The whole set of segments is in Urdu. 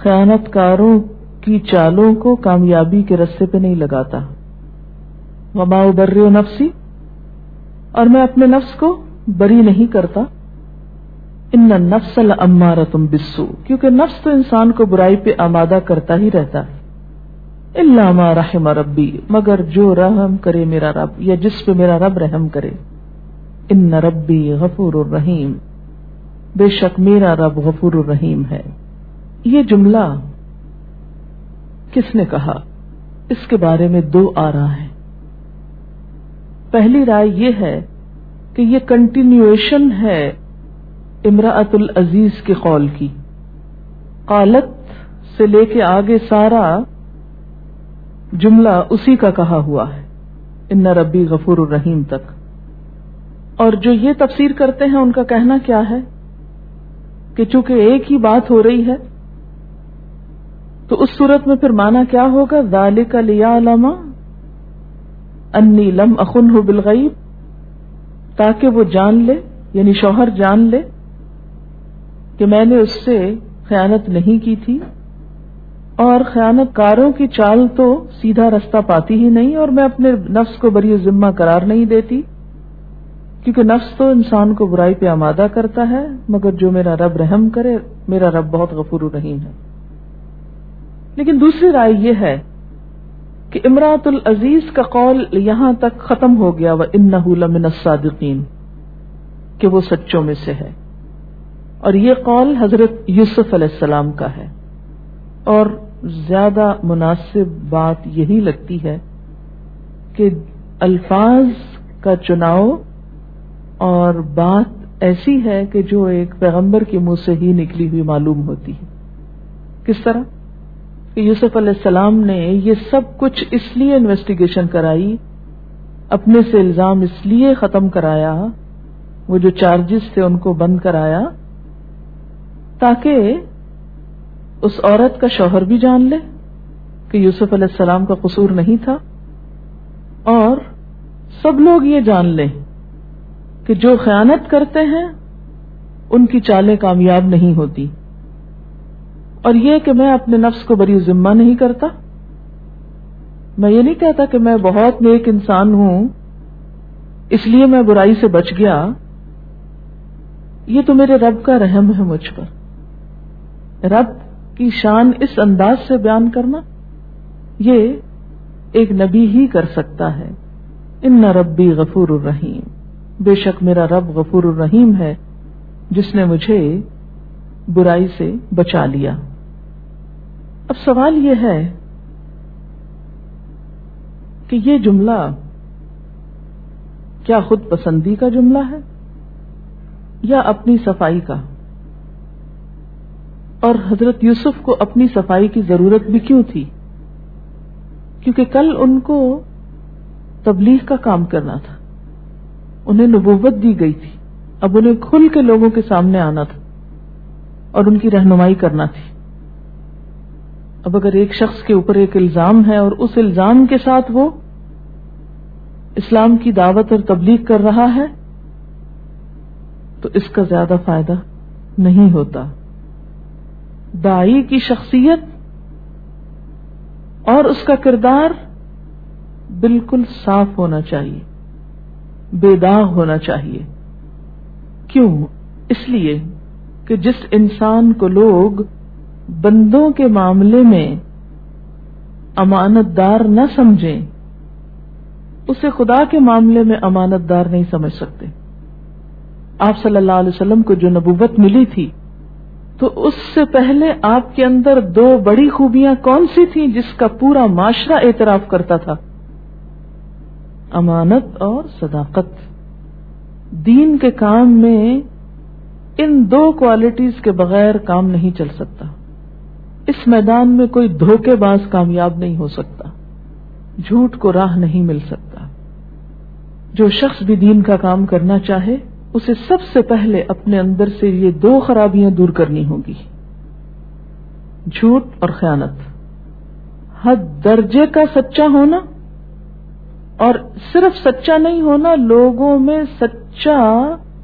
خیانت کاروں کی چالوں کو کامیابی کے رستے پہ نہیں لگاتا. وما ابرئ نفسی، اور میں اپنے نفس کو بری نہیں کرتا. ان النفس لامارۃ بالسوء، کیونکہ نفس تو انسان کو برائی پہ آمادہ کرتا ہی رہتا ہے. الا ما رحم ربی، مگر جو رحم کرے میرا رب، یا جس پہ میرا رب رحم کرے. ان ربی غفور الرحیم، بے شک میرا رب غفور الرحیم ہے. یہ جملہ کس نے کہا؟ اس کے بارے میں دو آراء ہیں. پہلی رائے یہ ہے کہ یہ کنٹینیویشن ہے امرأۃ العزیز کے قول کی. قالت سے لے کے آگے سارا جملہ اسی کا کہا ہوا ہے، ان ربی غفور الرحیم تک. اور جو یہ تفسیر کرتے ہیں ان کا کہنا کیا ہے کہ چونکہ ایک ہی بات ہو رہی ہے تو اس صورت میں پھر معنی کیا ہوگا؟ ذالک لیعلم انی لم اخنہ بالغیب، تاکہ وہ جان لے، یعنی شوہر جان لے کہ میں نے اس سے خیانت نہیں کی تھی. اور خیانت کاروں کی چال تو سیدھا رستہ پاتی ہی نہیں، اور میں اپنے نفس کو بری ذمہ قرار نہیں دیتی، کیونکہ نفس تو انسان کو برائی پہ آمادہ کرتا ہے، مگر جو میرا رب رحم کرے، میرا رب بہت غفور الرحیم ہے. لیکن دوسری رائے یہ ہے کہ امرأۃ العزیز کا قول یہاں تک ختم ہو گیا، وَإِنَّهُ لَمِنَ الصَّادِقِينَ، کہ وہ سچوں میں سے ہے. اور یہ قول حضرت یوسف علیہ السلام کا ہے. اور زیادہ مناسب بات یہی لگتی ہے کہ الفاظ کا چناؤ اور بات ایسی ہے کہ جو ایک پیغمبر کے منہ سے ہی نکلی ہوئی معلوم ہوتی ہے. کس طرح کہ یوسف علیہ السلام نے یہ سب کچھ اس لیے انویسٹیگیشن کرائی، اپنے سے الزام اس لیے ختم کرایا، وہ جو چارجز تھے ان کو بند کرایا، تاکہ اس عورت کا شوہر بھی جان لے کہ یوسف علیہ السلام کا قصور نہیں تھا، اور سب لوگ یہ جان لیں کہ جو خیانت کرتے ہیں ان کی چالیں کامیاب نہیں ہوتی. اور یہ کہ میں اپنے نفس کو بری ذمہ نہیں کرتا، میں یہ نہیں کہتا کہ میں بہت نیک انسان ہوں اس لیے میں برائی سے بچ گیا. یہ تو میرے رب کا رحم ہے مجھ پر. رب کی شان اس انداز سے بیان کرنا یہ ایک نبی ہی کر سکتا ہے. ان ربی غفور الرحیم، بے شک میرا رب غفور الرحیم ہے جس نے مجھے برائی سے بچا لیا. اب سوال یہ ہے کہ یہ جملہ کیا خود پسندی کا جملہ ہے یا اپنی صفائی کا؟ اور حضرت یوسف کو اپنی صفائی کی ضرورت بھی کیوں تھی؟ کیونکہ کل ان کو تبلیغ کا کام کرنا تھا، انہیں نبوت دی گئی تھی، اب انہیں کھل کے لوگوں کے سامنے آنا تھا اور ان کی رہنمائی کرنا تھی. اب اگر ایک شخص کے اوپر ایک الزام ہے اور اس الزام کے ساتھ وہ اسلام کی دعوت اور تبلیغ کر رہا ہے تو اس کا زیادہ فائدہ نہیں ہوتا. داعی کی شخصیت اور اس کا کردار بالکل صاف ہونا چاہیے، بے داغ ہونا چاہیے. کیوں؟ اس لیے کہ جس انسان کو لوگ بندوں کے معاملے میں امانت دار نہ سمجھیں اسے خدا کے معاملے میں امانت دار نہیں سمجھ سکتے. آپ صلی اللہ علیہ وسلم کو جو نبوت ملی تھی تو اس سے پہلے آپ کے اندر دو بڑی خوبیاں کون سی تھیں جس کا پورا معاشرہ اعتراف کرتا تھا؟ امانت اور صداقت. دین کے کام میں ان دو کوالٹیز کے بغیر کام نہیں چل سکتا. اس میدان میں کوئی دھوکے باز کامیاب نہیں ہو سکتا، جھوٹ کو راہ نہیں مل سکتا. جو شخص بھی دین کا کام کرنا چاہے اسے سب سے پہلے اپنے اندر سے یہ دو خرابیاں دور کرنی ہوگی، جھوٹ اور خیانت. حد درجے کا سچا ہونا، اور صرف سچا نہیں ہونا، لوگوں میں سچا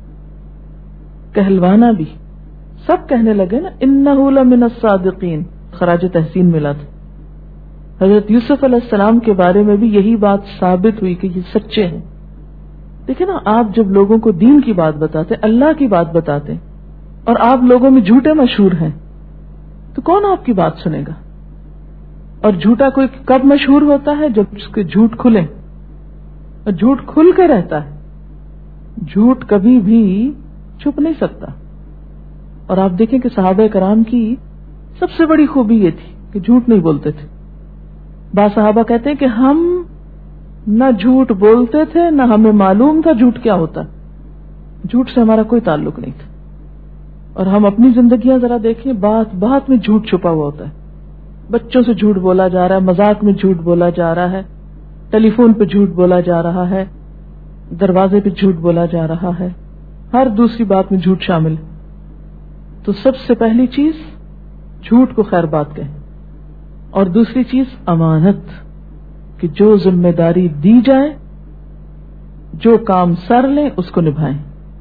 کہلوانا بھی. سب کہنے لگے نا انہ لمن الصادقین، خراج تحسین ملا تھا. حضرت یوسف علیہ السلام کے بارے میں بھی یہی بات ثابت ہوئی کہ یہ سچے ہیں. دیکھیں نا، آپ جب لوگوں کو دین کی بات بتاتے، اللہ کی بات بتاتے، اور آپ لوگوں میں جھوٹے مشہور ہیں، تو کون آپ کی بات سنے گا؟ اور جھوٹا کوئی کب مشہور ہوتا ہے؟ جب اس کے جھوٹ کھلے، اور جھوٹ کھل کے رہتا ہے. جھوٹ کبھی بھی چھپ نہیں سکتا. اور آپ دیکھیں کہ صحابہ کرام کی سب سے بڑی خوبی یہ تھی کہ جھوٹ نہیں بولتے تھے. بعض صحابہ کہتے ہیں کہ ہم نہ جھوٹ بولتے تھے، نہ ہمیں معلوم تھا جھوٹ کیا ہوتا. جھوٹ سے ہمارا کوئی تعلق نہیں تھا. اور ہم اپنی زندگیاں ذرا دیکھیں، بات بات میں جھوٹ چھپا ہوا ہوتا ہے. بچوں سے جھوٹ بولا جا رہا ہے، مذاق میں جھوٹ بولا جا رہا ہے، ٹیلی فون پہ جھوٹ بولا جا رہا ہے، دروازے پہ جھوٹ بولا جا رہا ہے، ہر دوسری بات میں جھوٹ شامل. تو سب سے پہلی چیز جھوٹ کو خیر بات کہیں، اور دوسری چیز امانت، کہ جو ذمہ داری دی جائے، جو کام سر لیں اس کو نبھائیں،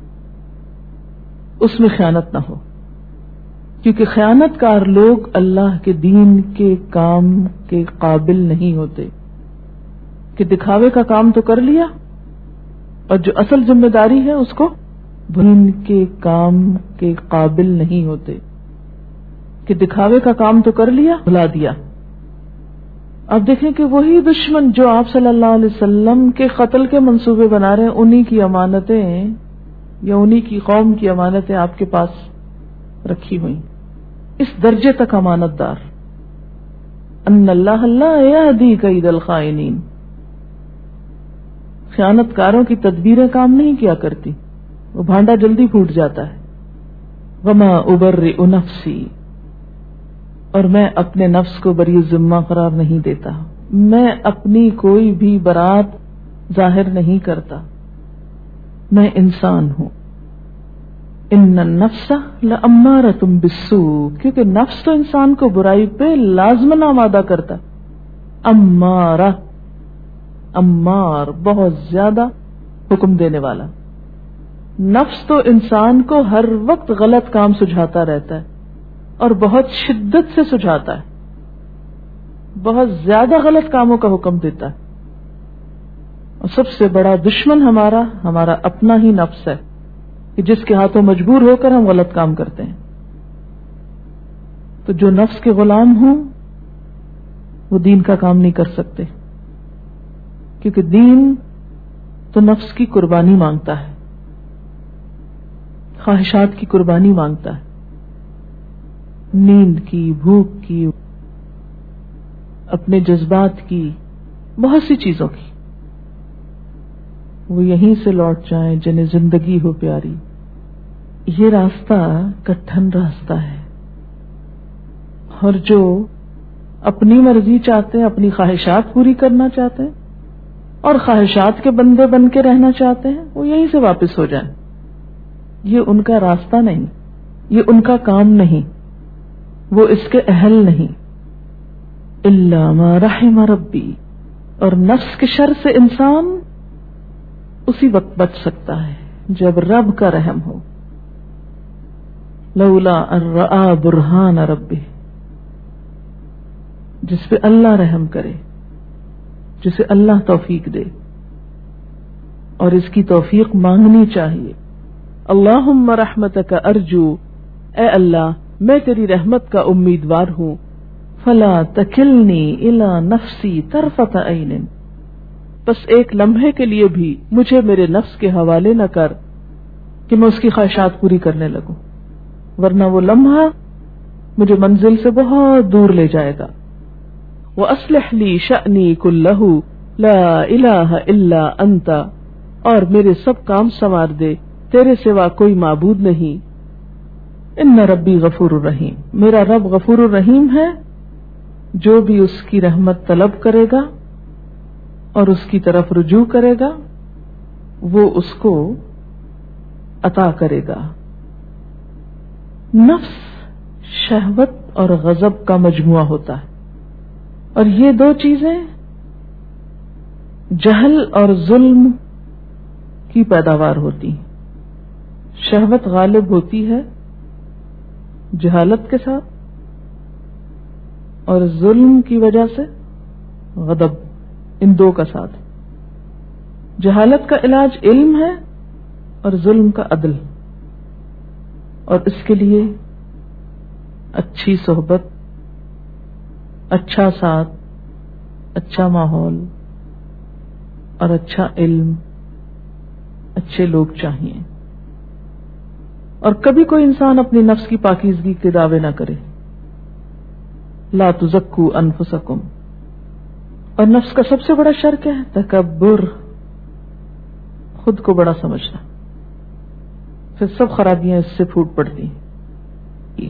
اس میں خیانت نہ ہو. کیونکہ خیانت کار لوگ اللہ کے دین کے کام کے قابل نہیں ہوتے. کہ دکھاوے کا کام تو کر لیا، اور جو اصل ذمہ داری ہے اس کو دین کے کام کے قابل نہیں ہوتے. کہ دکھاوے کا کام تو کر لیا، بھلا دیا. اب دیکھیں کہ وہی دشمن جو آپ صلی اللہ علیہ وسلم کے قتل کے منصوبے بنا رہے ہیں، انہی کی امانتیں یا انہی کی قوم کی امانتیں آپ کے پاس رکھی ہوئی. اس درجے تک امانت دار. ان اللہ لا یہدی کید الخائنین. خیانت کاروں کی تدبیریں کام نہیں کیا کرتی، وہ بھانڈا جلدی پھوٹ جاتا ہے. وما ابرئ نفسی، اور میں اپنے نفس کو بری ذمہ قرار نہیں دیتا. میں اپنی کوئی بھی برات ظاہر نہیں کرتا. میں انسان ہوں. ان النفس لامارۃ بالسوء، کیونکہ نفس تو انسان کو برائی پہ لازماً آمادہ کرتا. امارہ، امار بہت زیادہ حکم دینے والا. نفس تو انسان کو ہر وقت غلط کام سجھاتا رہتا ہے، اور بہت شدت سے سجھاتا ہے، بہت زیادہ غلط کاموں کا حکم دیتا ہے. اور سب سے بڑا دشمن ہمارا اپنا ہی نفس ہے، کہ جس کے ہاتھوں مجبور ہو کر ہم غلط کام کرتے ہیں. تو جو نفس کے غلام ہوں وہ دین کا کام نہیں کر سکتے، کیونکہ دین تو نفس کی قربانی مانگتا ہے، خواہشات کی قربانی مانگتا ہے، نیند کی، بھوک کی، اپنے جذبات کی، بہت سی چیزوں کی. وہ یہیں سے لوٹ جائیں جنہیں زندگی ہو پیاری. یہ راستہ کٹھن راستہ ہے، اور جو اپنی مرضی چاہتے ہیں، اپنی خواہشات پوری کرنا چاہتے ہیں، اور خواہشات کے بندے بن کے رہنا چاہتے ہیں، وہ یہیں سے واپس ہو جائیں. یہ ان کا راستہ نہیں، یہ ان کا کام نہیں، وہ اس کے اہل نہیں. الا ما رحم ربی، اور نفس کے شر سے انسان اسی وقت بچ سکتا ہے جب رب کا رحم ہو. لولا ان رأى برہان ربہ، جس پہ اللہ رحم کرے، جسے اللہ توفیق دے، اور اس کی توفیق مانگنی چاہیے. اللہم رحمتک ارجو، اے اللہ میں تیری رحمت کا امیدوار ہوں. فلا تکلنی الی نفسی طرفۃ عین، بس ایک لمحے کے لیے بھی مجھے میرے نفس کے حوالے نہ کر کہ میں اس کی خواہشات پوری کرنے لگوں، ورنہ وہ لمحہ مجھے منزل سے بہت دور لے جائے گا. وَأَصْلِحْ لِي شَأْنِي كُلَّهُ لَا إِلَٰهَ إِلَّا أَنْتَ، اور میرے سب کام سنوار دے، تیرے سوا کوئی معبود نہیں. ان ربی غفور الرحیم، میرا رب غفور الرحیم ہے، جو بھی اس کی رحمت طلب کرے گا اور اس کی طرف رجوع کرے گا وہ اس کو عطا کرے گا. نفس شہوت اور غضب کا مجموعہ ہوتا ہے، اور یہ دو چیزیں جہل اور ظلم کی پیداوار ہوتی ہیں. شہوت غالب ہوتی ہے جہالت کے ساتھ، اور ظلم کی وجہ سے غضب، ان دو کا ساتھ۔ جہالت کا علاج علم ہے اور ظلم کا عدل، اور اس کے لیے اچھی صحبت، اچھا ساتھ، اچھا ماحول اور اچھا علم، اچھے لوگ چاہیے۔ اور کبھی کوئی انسان اپنی نفس کی پاکیزگی کے دعوے نہ کرے، لا تزکوا انفسکم۔ اور نفس کا سب سے بڑا شر کیا ہے؟ تکبر، خود کو بڑا سمجھنا، پھر سب خرابیاں اس سے پھوٹ پڑتی ہیں۔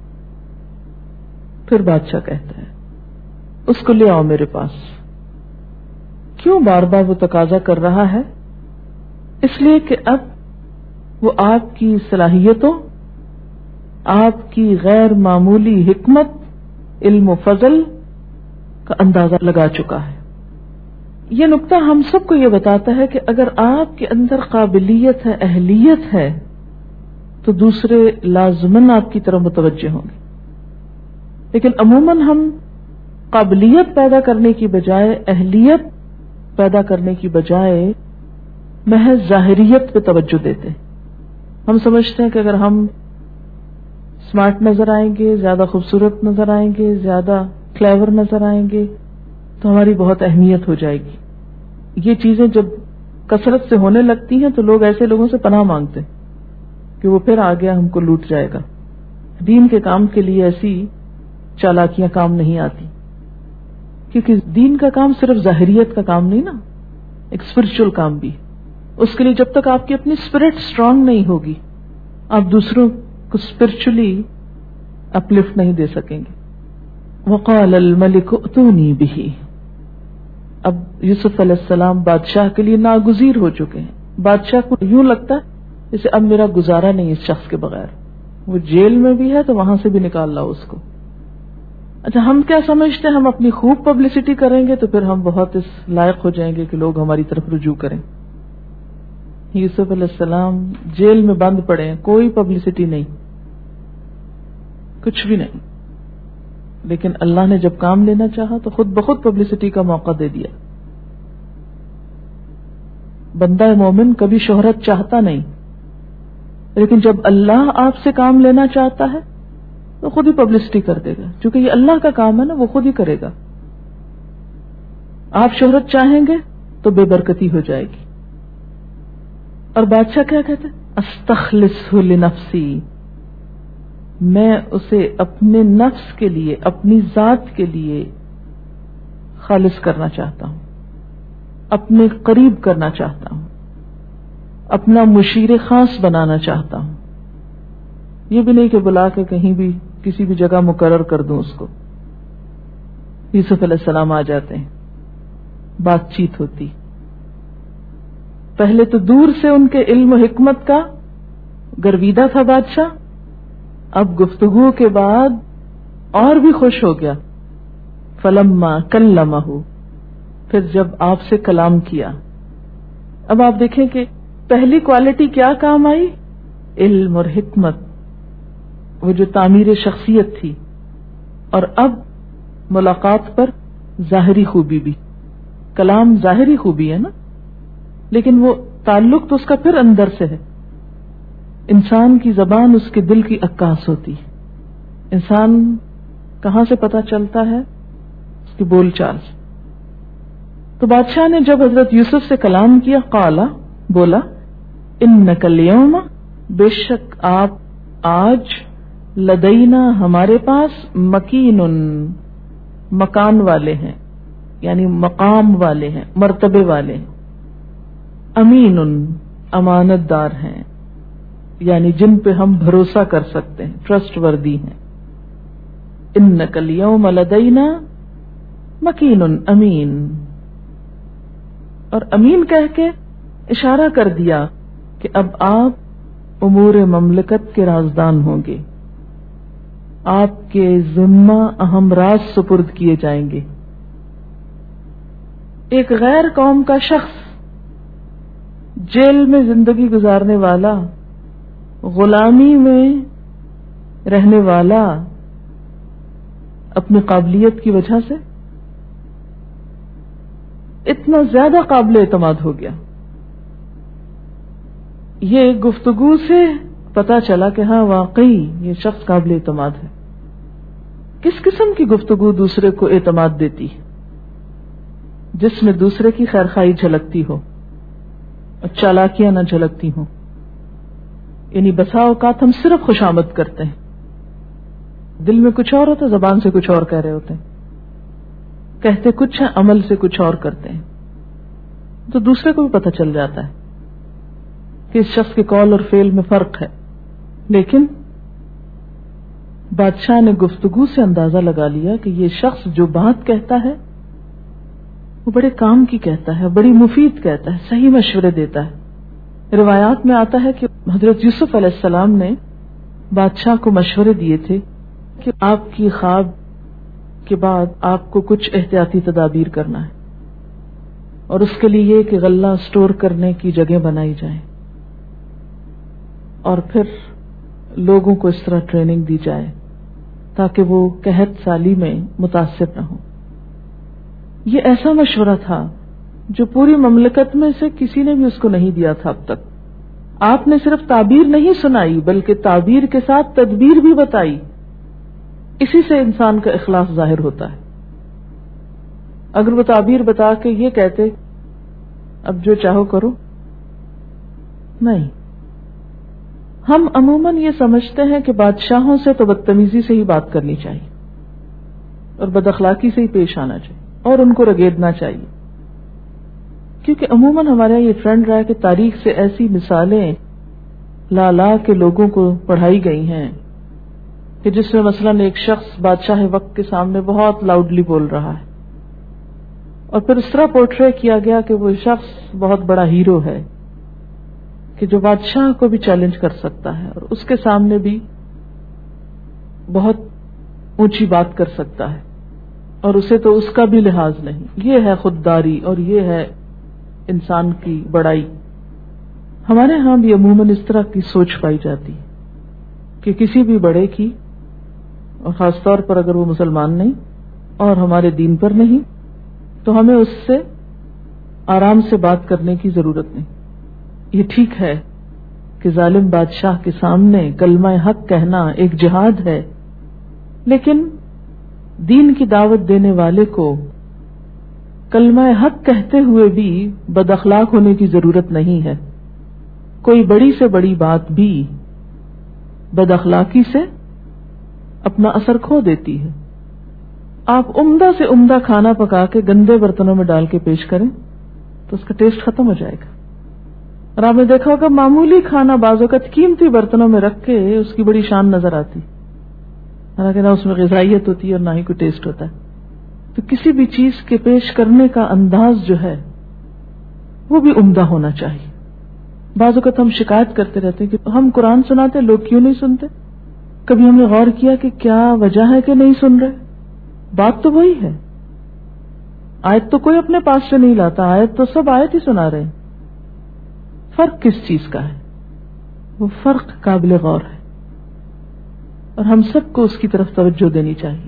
پھر بادشاہ کہتا ہے اس کو لے آؤ میرے پاس۔ کیوں بار بار وہ تقاضا کر رہا ہے؟ اس لیے کہ اب وہ آپ کی صلاحیتوں، آپ کی غیر معمولی حکمت، علم و فضل کا اندازہ لگا چکا ہے۔ یہ نقطہ ہم سب کو یہ بتاتا ہے کہ اگر آپ کے اندر قابلیت ہے، اہلیت ہے، تو دوسرے لازماً آپ کی طرف متوجہ ہوں گے۔ لیکن عموماً ہم قابلیت پیدا کرنے کی بجائے، اہلیت پیدا کرنے کی بجائے محض ظاہریت پہ توجہ دیتے ہیں۔ ہم سمجھتے ہیں کہ اگر ہم اسمارٹ نظر آئیں گے، زیادہ خوبصورت نظر آئیں گے، زیادہ کلیور نظر آئیں گے، تو ہماری بہت اہمیت ہو جائے گی۔ یہ چیزیں جب کثرت سے ہونے لگتی ہیں تو لوگ ایسے لوگوں سے پناہ مانگتے ہیں کہ وہ پھر آ گیا، ہم کو لوٹ جائے گا۔ دین کے کام کے لیے ایسی چالاکیاں کام نہیں آتی، کیونکہ دین کا کام صرف ظاہریت کا کام نہیں نا، ایک اسپرچل کام بھی۔ اس کے لیے جب تک آپ کی اپنی اسپرٹ اسٹرانگ نہیں ہوگی، آپ دوسروں کو اسپرچلی اپلفٹ نہیں دے سکیں گے۔ وقال الملک ائتونی بہ۔ اب یوسف علیہ السلام بادشاہ کے لیے ناگزیر ہو چکے ہیں۔ بادشاہ کو یوں لگتا ہے جیسے اب میرا گزارا نہیں اس شخص کے بغیر، وہ جیل میں بھی ہے تو وہاں سے بھی نکال لاؤ اس کو۔ اچھا، ہم کیا سمجھتے ہیں؟ ہم اپنی خوب پبلسٹی کریں گے تو پھر ہم بہت اس لائق ہو جائیں گے کہ لوگ ہماری طرف رجوع کریں۔ یوسف علیہ السلام جیل میں بند پڑے ہیں، کوئی پبلسٹی نہیں، کچھ بھی نہیں، لیکن اللہ نے جب کام لینا چاہا تو خود بخود پبلسٹی کا موقع دے دیا۔ بندہ مومن کبھی شہرت چاہتا نہیں، لیکن جب اللہ آپ سے کام لینا چاہتا ہے تو خود ہی پبلسٹی کر دے گا، کیونکہ یہ اللہ کا کام ہے نا، وہ خود ہی کرے گا۔ آپ شہرت چاہیں گے تو بے برکتی ہو جائے گی۔ اور بادشاہ کیا کہتے ہیں؟ استخلصہ لنفسی، میں اسے اپنے نفس کے لیے، اپنی ذات کے لیے خالص کرنا چاہتا ہوں، اپنے قریب کرنا چاہتا ہوں، اپنا مشیر خاص بنانا چاہتا ہوں۔ یہ بھی نہیں کہ بلا کے کہیں بھی کسی بھی جگہ مقرر کر دوں اس کو۔ یوسف علیہ السلام آ جاتے ہیں، بات چیت ہوتی۔ پہلے تو دور سے ان کے علم و حکمت کا گرویدہ تھا بادشاہ، اب گفتگو کے بعد اور بھی خوش ہو گیا۔ فلما کلمہ، پھر جب آپ سے کلام کیا۔ اب آپ دیکھیں کہ پہلی کوالٹی کیا کام آئی؟ علم اور حکمت، وہ جو تعمیر شخصیت تھی، اور اب ملاقات پر ظاہری خوبی بھی۔ کلام ظاہری خوبی ہے نا، لیکن وہ تعلق تو اس کا پھر اندر سے ہے۔ انسان کی زبان اس کے دل کی عکاس ہوتی ہے۔ انسان کہاں سے پتہ چلتا ہے؟ اس کی بول چال سے۔ تو بادشاہ نے جب حضرت یوسف سے کلام کیا، قالا، بولا، انک الیوم، بے شک آپ آج، لدینا، ہمارے پاس، مکین، مکان والے ہیں، یعنی مقام والے ہیں، مرتبے والے ہیں، امین، امانت دار ہیں، یعنی جن پہ ہم بھروسہ کر سکتے ہیں، ٹرسٹ وردی ہیں۔ انک الیوم لدینا مکین امین، اور امین کہہ کے اشارہ کر دیا کہ اب آپ امور مملکت کے رازدان ہوں گے، آپ کے ذمہ اہم راز سپرد کیے جائیں گے۔ ایک غیر قوم کا شخص، جیل میں زندگی گزارنے والا، غلامی میں رہنے والا، اپنی قابلیت کی وجہ سے اتنا زیادہ قابل اعتماد ہو گیا. یہ گفتگو سے پتا چلا کہ ہاں واقعی یہ شخص قابل اعتماد ہے. کس قسم کی گفتگو دوسرے کو اعتماد دیتی ہے؟ جس میں دوسرے کی خیرخواہی جھلکتی ہو اور چالاکیاں نہ جھلکتی ہوں. یعنی بسا اوقات ہم صرف خوشامد کرتے ہیں، دل میں کچھ اور ہوتا، زبان سے کچھ اور کہہ رہے ہوتے ہیں، کہتے کچھ ہیں، عمل سے کچھ اور کرتے ہیں. تو دوسرے کو بھی پتہ چل جاتا ہے کہ اس شخص کے قول اور فعل میں فرق ہے. لیکن بادشاہ نے گفتگو سے اندازہ لگا لیا کہ یہ شخص جو بات کہتا ہے وہ بڑے کام کی کہتا ہے، بڑی مفید کہتا ہے، صحیح مشورے دیتا ہے. روایات میں آتا ہے کہ حضرت یوسف علیہ السلام نے بادشاہ کو مشورے دیے تھے کہ آپ کی خواب کے بعد آپ کو کچھ احتیاطی تدابیر کرنا ہے، اور اس کے لیے یہ کہ غلہ سٹور کرنے کی جگہ بنائی جائے، اور پھر لوگوں کو اس طرح ٹریننگ دی جائے تاکہ وہ قحط سالی میں متاثر نہ ہو. یہ ایسا مشورہ تھا جو پوری مملکت میں سے کسی نے بھی اس کو نہیں دیا تھا اب تک. آپ نے صرف تعبیر نہیں سنائی بلکہ تعبیر کے ساتھ تدبیر بھی بتائی. اسی سے انسان کا اخلاص ظاہر ہوتا ہے. اگر وہ تعبیر بتا کے یہ کہتے اب جو چاہو کرو، نہیں. ہم عموماً یہ سمجھتے ہیں کہ بادشاہوں سے تو بدتمیزی سے ہی بات کرنی چاہیے اور بد اخلاقی سے ہی پیش آنا چاہیے اور ان کو رگیدنا چاہیے، کیونکہ عموماً ہمارے یہ ٹرینڈ رہا ہے کہ تاریخ سے ایسی مثالیں لا کے لوگوں کو پڑھائی گئی ہیں کہ جس میں مثلاً ایک شخص بادشاہ وقت کے سامنے بہت لاؤڈلی بول رہا ہے، اور پھر اس طرح پورٹرے کیا گیا کہ وہ شخص بہت بڑا ہیرو ہے کہ جو بادشاہ کو بھی چیلنج کر سکتا ہے اور اس کے سامنے بھی بہت اونچی بات کر سکتا ہے، اور اسے تو اس کا بھی لحاظ نہیں. یہ ہے خودداری اور یہ ہے انسان کی بڑائی. ہمارے ہاں بھی عموماً اس طرح کی سوچ پائی جاتی ہے کہ کسی بھی بڑے کی، اور خاص طور پر اگر وہ مسلمان نہیں اور ہمارے دین پر نہیں، تو ہمیں اس سے آرام سے بات کرنے کی ضرورت نہیں. یہ ٹھیک ہے کہ ظالم بادشاہ کے سامنے کلمہ حق کہنا ایک جہاد ہے، لیکن دین کی دعوت دینے والے کو کلمہ حق کہتے ہوئے بھی بد اخلاق ہونے کی ضرورت نہیں ہے. کوئی بڑی سے بڑی بات بھی بد اخلاقی سے اپنا اثر کھو دیتی ہے. آپ عمدہ سے عمدہ کھانا پکا کے گندے برتنوں میں ڈال کے پیش کریں تو اس کا ٹیسٹ ختم ہو جائے گا. اور آپ نے دیکھا ہوگا معمولی کھانا بعض اوقات قیمتی برتنوں میں رکھ کے اس کی بڑی شان نظر آتی، حالانکہ نہ اس میں غذائیت ہوتی ہے اور نہ ہی کوئی ٹیسٹ ہوتا ہے. تو کسی بھی چیز کے پیش کرنے کا انداز جو ہے وہ بھی عمدہ ہونا چاہیے. بعض اوقات ہم شکایت کرتے رہتے ہیں کہ ہم قرآن سناتے لوگ کیوں نہیں سنتے. کبھی ہم نے غور کیا کہ کیا وجہ ہے کہ نہیں سن رہے؟ بات تو وہی ہے، آیت تو کوئی اپنے پاس سے نہیں لاتا، آیت تو سب آیت ہی سنا رہے ہیں. فرق کس چیز کا ہے؟ وہ فرق قابل غور ہے اور ہم سب کو اس کی طرف توجہ دینی چاہیے.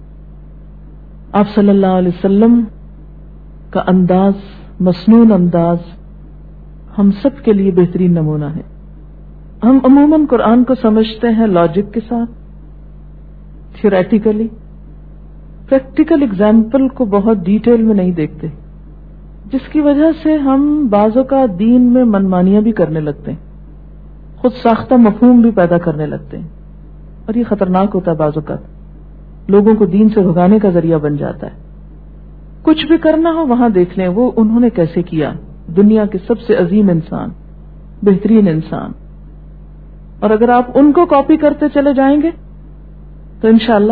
آپ صلی اللہ علیہ وسلم کا انداز، مسنون انداز، ہم سب کے لیے بہترین نمونہ ہے. ہم عموماً قرآن کو سمجھتے ہیں لاجک کے ساتھ، تھیوریٹیکلی، پریکٹیکل ایگزامپل کو بہت ڈیٹیل میں نہیں دیکھتے، جس کی وجہ سے ہم بعضوں کا دین میں منمانیاں بھی کرنے لگتے ہیں، خود ساختہ مفہوم بھی پیدا کرنے لگتے ہیں، اور یہ خطرناک ہوتا ہے. بعض اوقات لوگوں کو دین سے بھگانے کا ذریعہ بن جاتا ہے. کچھ بھی کرنا ہو وہاں دیکھ لیں وہ انہوں نے کیسے کیا، دنیا کے سب سے عظیم انسان، بہترین انسان، اور اگر آپ ان کو کاپی کرتے چلے جائیں گے تو انشاءاللہ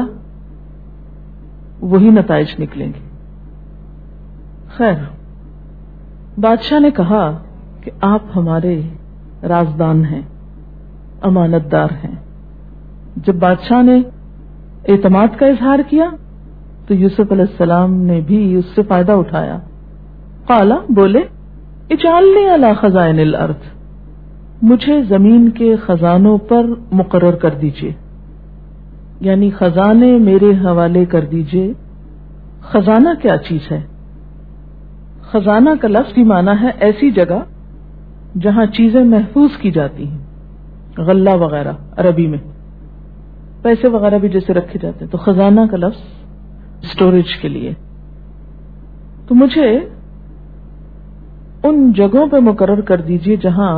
وہی نتائج نکلیں گے. خیر، بادشاہ نے کہا کہ آپ ہمارے رازدان ہیں، امانت دار ہیں. جب بادشاہ نے اعتماد کا اظہار کیا تو یوسف علیہ السلام نے بھی اس سے فائدہ اٹھایا. قالا، بولے، اجعلنی علی خزائن الارض، مجھے زمین کے خزانوں پر مقرر کر دیجئے. یعنی خزانے میرے حوالے کر دیجئے. خزانہ کیا چیز ہے؟ خزانہ کا لفظی معنی ہے ایسی جگہ جہاں چیزیں محفوظ کی جاتی ہیں. غلہ وغیرہ عربی میں پیسے وغیرہ بھی جیسے رکھے جاتے ہیں، تو خزانہ کا لفظ اسٹوریج کے لیے. تو مجھے ان جگہوں پہ مقرر کر دیجئے جہاں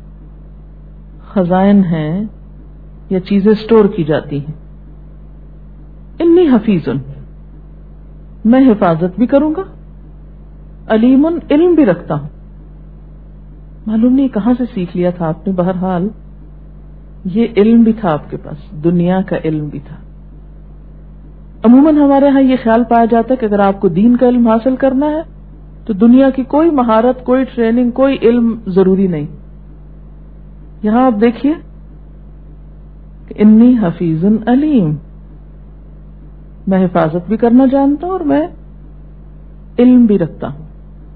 خزائن ہیں یا چیزیں اسٹور کی جاتی ہیں. انی حفیظ، میں حفاظت بھی کروں گا، علیم، علم بھی رکھتا ہوں. معلوم نہیں کہاں سے سیکھ لیا تھا آپ نے، بہرحال یہ علم بھی تھا آپ کے پاس، دنیا کا علم بھی تھا. عموماً ہمارے ہاں یہ خیال پایا جاتا ہے کہ اگر آپ کو دین کا علم حاصل کرنا ہے تو دنیا کی کوئی مہارت، کوئی ٹریننگ، کوئی علم ضروری نہیں. یہاں آپ دیکھیے کہ انی حفیظ علیم، میں حفاظت بھی کرنا جانتا ہوں اور میں علم بھی رکھتا ہوں.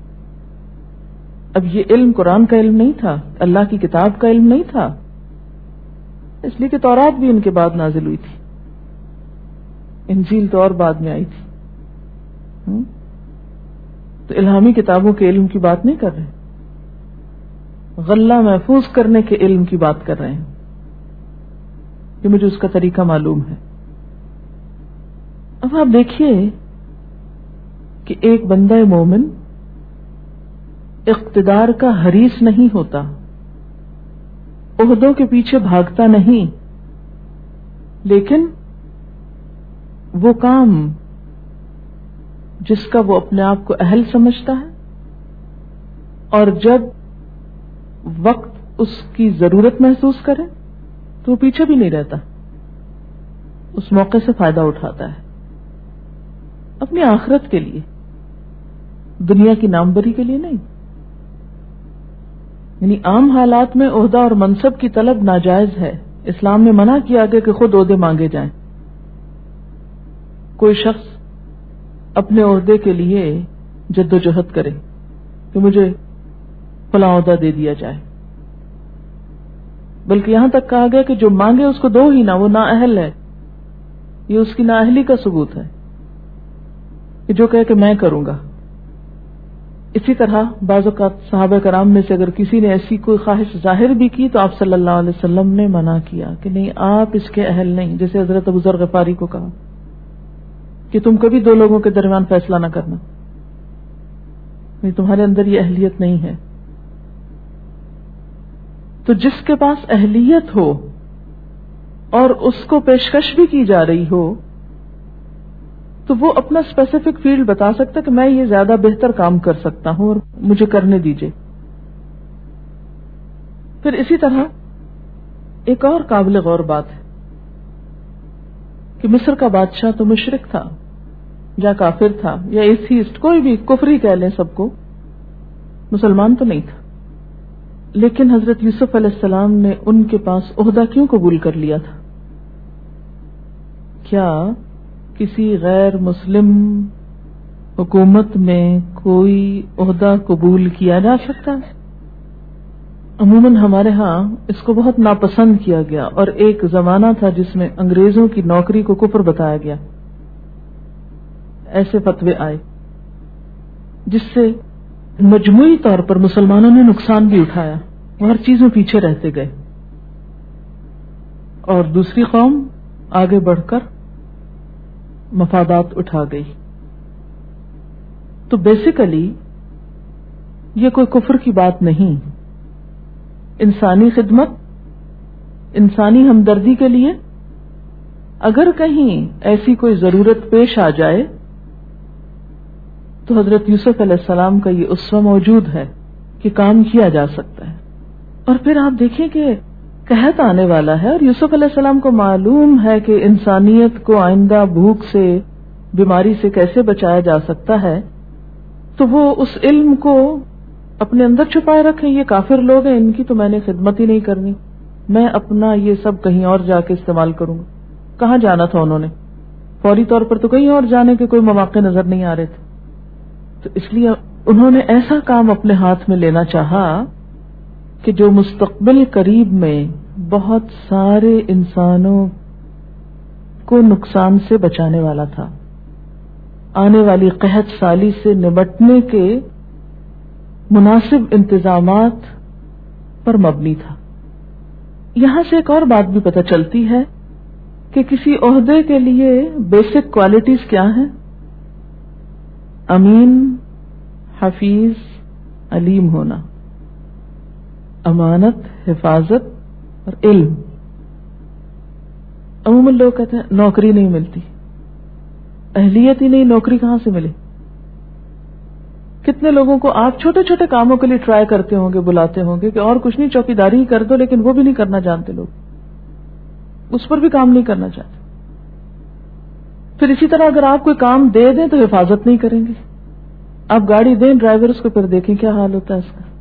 اب یہ علم قرآن کا علم نہیں تھا، اللہ کی کتاب کا علم نہیں تھا، اس لیے کہ تورات بھی ان کے بعد نازل ہوئی تھی، انجیل تو اور بعد میں آئی تھی. تو الہامی کتابوں کے علم کی بات نہیں کر رہے، غلہ محفوظ کرنے کے علم کی بات کر رہے ہیں کہ مجھے اس کا طریقہ معلوم ہے. اب آپ دیکھیے کہ ایک بندہ مومن اقتدار کا حریص نہیں ہوتا، عہدوں کے پیچھے بھاگتا نہیں، لیکن وہ کام جس کا وہ اپنے آپ کو اہل سمجھتا ہے اور جب وقت اس کی ضرورت محسوس کرے تو وہ پیچھے بھی نہیں رہتا، اس موقع سے فائدہ اٹھاتا ہے اپنی آخرت کے لیے، دنیا کی ناموری کے لیے نہیں. یعنی عام حالات میں عہدہ اور منصب کی طلب ناجائز ہے، اسلام نے منع کیا گیا کہ خود عہدے مانگے جائیں. کوئی شخص اپنے عہدے کے لیے جد و جہد کرے کہ مجھے فلاں عہدہ دے دیا جائے، بلکہ یہاں تک کہا گیا کہ جو مانگے اس کو دو ہی نہ، وہ نااہل ہے. یہ اس کی نااہلی کا ثبوت ہے کہ جو کہے کہ میں کروں گا. اسی طرح بعض اوقات صحابہ کرام میں سے اگر کسی نے ایسی کوئی خواہش ظاہر بھی کی تو آپ صلی اللہ علیہ وسلم نے منع کیا کہ نہیں، آپ اس کے اہل نہیں. جیسے حضرت ابو ذر غفاری کو کہا کہ تم کبھی دو لوگوں کے درمیان فیصلہ نہ کرنا، تمہارے اندر یہ اہلیت نہیں ہے. تو جس کے پاس اہلیت ہو اور اس کو پیشکش بھی کی جا رہی ہو تو وہ اپنا اسپیسیفک فیلڈ بتا سکتا ہے کہ میں یہ زیادہ بہتر کام کر سکتا ہوں اور مجھے کرنے دیجیے. پھر اسی طرح ایک اور قابل غور بات ہے کہ مصر کا بادشاہ تو مشرک تھا یا کافر تھا یا ایتھیسٹ، کوئی بھی کفری کہہ لیں سب کو، مسلمان تو نہیں تھا. لیکن حضرت یوسف علیہ السلام نے ان کے پاس عہدہ کیوں قبول کر لیا تھا؟ کیا کسی غیر مسلم حکومت میں کوئی عہدہ قبول کیا جا سکتا ہے؟ عموماً ہمارے ہاں اس کو بہت ناپسند کیا گیا، اور ایک زمانہ تھا جس میں انگریزوں کی نوکری کو کفر بتایا گیا. ایسے فتوے آئے جس سے مجموعی طور پر مسلمانوں نے نقصان بھی اٹھایا، وہ ہر چیز میں پیچھے رہتے گئے اور دوسری قوم آگے بڑھ کر مفادات اٹھا گئی. تو بیسیکلی یہ کوئی کفر کی بات نہیں، انسانی خدمت، انسانی ہمدردی کے لیے اگر کہیں ایسی کوئی ضرورت پیش آ جائے تو حضرت یوسف علیہ السلام کا یہ اسوہ موجود ہے کہ کام کیا جا سکتا ہے. اور پھر آپ دیکھیں کہ قحط آنے والا ہے اور یوسف علیہ السلام کو معلوم ہے کہ انسانیت کو آئندہ بھوک سے، بیماری سے کیسے بچایا جا سکتا ہے، تو وہ اس علم کو اپنے اندر چھپائے رکھیں. یہ کافر لوگ ہیں، ان کی تو میں نے خدمت ہی نہیں کرنی، میں اپنا یہ سب کہیں اور جا کے استعمال کروں گا. کہاں جانا تھا انہوں نے؟ فوری طور پر تو کہیں اور جانے کے کوئی مواقع نظر نہیں آ رہے تھے. تو اس لیے انہوں نے ایسا کام اپنے ہاتھ میں لینا چاہا کہ جو مستقبل قریب میں بہت سارے انسانوں کو نقصان سے بچانے والا تھا، آنے والی قحط سالی سے نمٹنے کے مناسب انتظامات پر مبنی تھا۔ یہاں سے ایک اور بات بھی پتہ چلتی ہے کہ کسی عہدے کے لیے بیسک کوالٹیز کیا ہیں؟ امین، حفیظ، علیم ہونا، امانت، حفاظت اور علم۔ عموماً لوگ کہتے ہیں نوکری نہیں ملتی، اہلیت ہی نہیں، نوکری کہاں سے ملے؟ کتنے لوگوں کو آپ چھوٹے چھوٹے کاموں کے لیے ٹرائی کرتے ہوں گے، بلاتے ہوں گے کہ اور کچھ نہیں، چوکیداری ہی کر دو، لیکن وہ بھی نہیں کرنا جانتے لوگ، اس پر بھی کام نہیں کرنا چاہتے۔ پھر اسی طرح اگر آپ کوئی کام دے دیں تو حفاظت نہیں کریں گے، آپ گاڑی دیں ڈرائیور اس کو، پھر دیکھیں کیا حال ہوتا ہے اس کا۔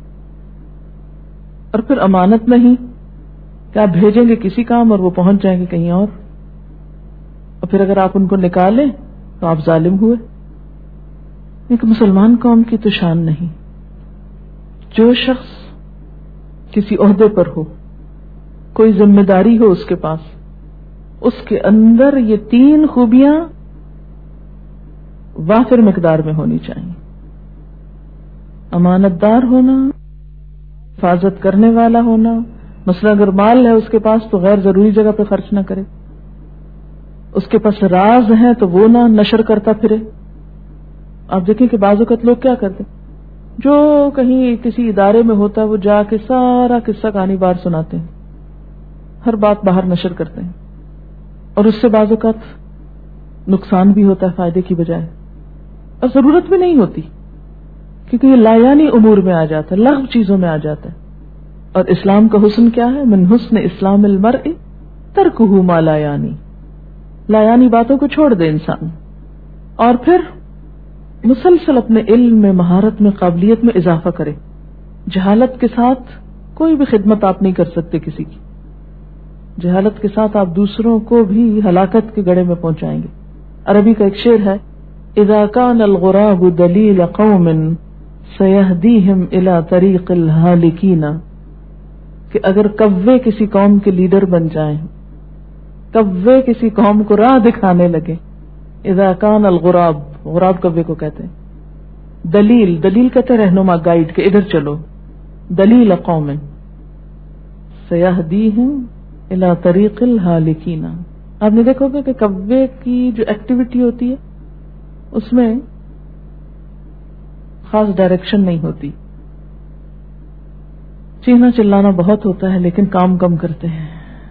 اور پھر امانت نہیں کہ آپ بھیجیں گے کسی کام اور وہ پہنچ جائیں گے کہیں اور پھر اگر آپ ان کو نکالیں تو آپ ظالم ہوئے۔ ایک مسلمان قوم کی تو شان نہیں، جو شخص کسی عہدے پر ہو، کوئی ذمہ داری ہو اس کے پاس، اس کے اندر یہ 3 خوبیاں وافر مقدار میں ہونی چاہیے: امانت دار ہونا، حفاظت کرنے والا ہونا، مثلا اگر مال ہے اس کے پاس تو غیر ضروری جگہ پہ خرچ نہ کرے، اس کے پاس راز ہیں تو وہ نہ نشر کرتا پھرے۔ آپ دیکھیں کہ بعض اوقات لوگ کیا کرتے، جو کہیں کسی ادارے میں ہوتا ہے وہ جا کے سارا قصہ کہانی بار سناتے ہیں، ہر بات باہر نشر کرتے ہیں، اور اس سے بعض اوقات نقصان بھی ہوتا ہے فائدے کی بجائے، اور ضرورت بھی نہیں ہوتی، کیونکہ یہ لایانی امور میں آ جاتا ہے، لغو چیزوں میں آ جاتا ہے۔ اور اسلام کا حسن کیا ہے؟ من حسن اسلام المرء ترکہ ما لا یعنی، لایانی باتوں کو چھوڑ دے انسان، اور پھر مسلسل اپنے علم میں، مہارت میں، قابلیت میں اضافہ کرے۔ جہالت کے ساتھ کوئی بھی خدمت آپ نہیں کر سکتے کسی کی، جہالت کے ساتھ آپ دوسروں کو بھی ہلاکت کے گڑھے میں پہنچائیں گے۔ عربی کا ایک شعر ہے، اذا كان الغراب دلیل قوم سيهديهم الى طریق الهالکین، کہ اگر کوے کسی قوم کے لیڈر بن جائیں، کوے کسی قوم کو راہ دکھانے لگے، اذا كان الغراب، غراب کوے کو کہتے ہیں، دلیل، دلیل کہتے ہیں رہنما، گائیڈ، کہ ادھر چلو، دلیل قوم سيهديهم الى طریق الهالکین۔ آپ نے دیکھو گے کہ کوے کی جو ایکٹیویٹی ہوتی ہے اس میں خاص ڈائریکشن نہیں ہوتی، چیخنا چلانا بہت ہوتا ہے لیکن کام کم کرتے ہیں۔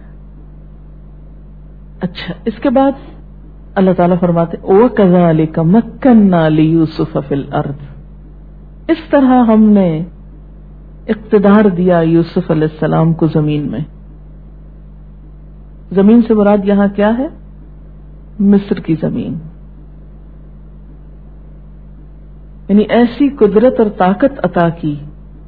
اچھا، اس کے بعد اللہ تعالیٰ فرماتے وَكَذَلِكَ مَكَّنَّا لِيُوسُفَ فِي الْأَرْضِ، اس طرح ہم نے اقتدار دیا یوسف علیہ السلام کو زمین میں۔ زمین سے مراد یہاں کیا ہے؟ مصر کی زمین، یعنی ایسی قدرت اور طاقت عطا کی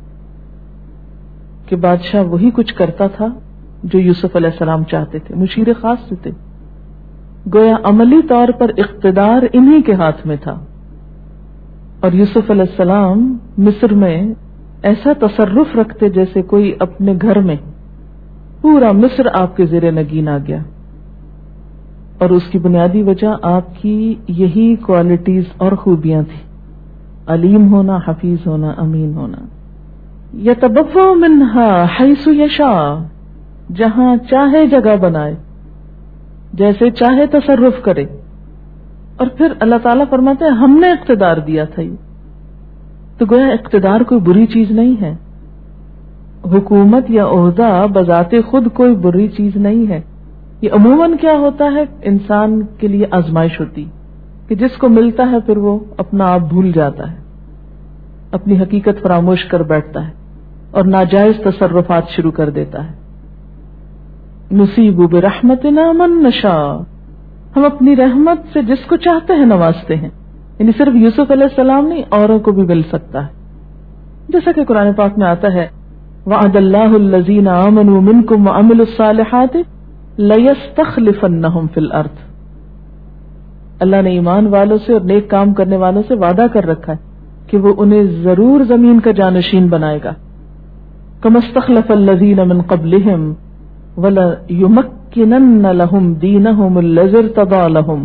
کہ بادشاہ وہی کچھ کرتا تھا جو یوسف علیہ السلام چاہتے تھے، مشیر خاص سے تھے، گویا عملی طور پر اقتدار انہی کے ہاتھ میں تھا۔ اور یوسف علیہ السلام مصر میں ایسا تصرف رکھتے جیسے کوئی اپنے گھر میں، پورا مصر آپ کے زیر نگین آ گیا، اور اس کی بنیادی وجہ آپ کی یہی کوالٹیز اور خوبیاں تھیں: علیم ہونا، حفیظ ہونا، امین ہونا۔ یتبوأ منہا حیث یشاء، جہاں چاہے جگہ بنائے، جیسے چاہے تصرف کرے۔ اور پھر اللہ تعالیٰ فرماتے ہیں ہم نے اقتدار دیا تھا یہ، تو گویا اقتدار کوئی بری چیز نہیں ہے، حکومت یا عہدہ بذات خود کوئی بری چیز نہیں ہے۔ یہ عموماً کیا ہوتا ہے، انسان کے لیے آزمائش ہوتی کہ جس کو ملتا ہے پھر وہ اپنا آپ بھول جاتا ہے، اپنی حقیقت فراموش کر بیٹھتا ہے اور ناجائز تصرفات شروع کر دیتا ہے۔ نصیب برحمتنا من نشاء، ہم اپنی رحمت سے جس کو چاہتے ہیں نوازتے ہیں، یعنی صرف یوسف علیہ السلام نہیں، اوروں کو بھی مل سکتا ہے، جیسا کہ قرآن پاک میں آتا ہے وعد اللہ الذین آمنوا منکم وعملوا الصالحات لیستخلفنہم فی الارض، اللہ نے ایمان والوں سے اور نیک کام کرنے والوں سے وعدہ کر رکھا ہے کہ وہ انہیں ضرور زمین کا جانشین بنائے گا، کما استخلف الذین من قبلہم ولایمکنن لَيُمَكِّنَنَّ لَهُمْ دِينَهُمُ الَّذِي ارْتَضَىٰ لَهُمْ،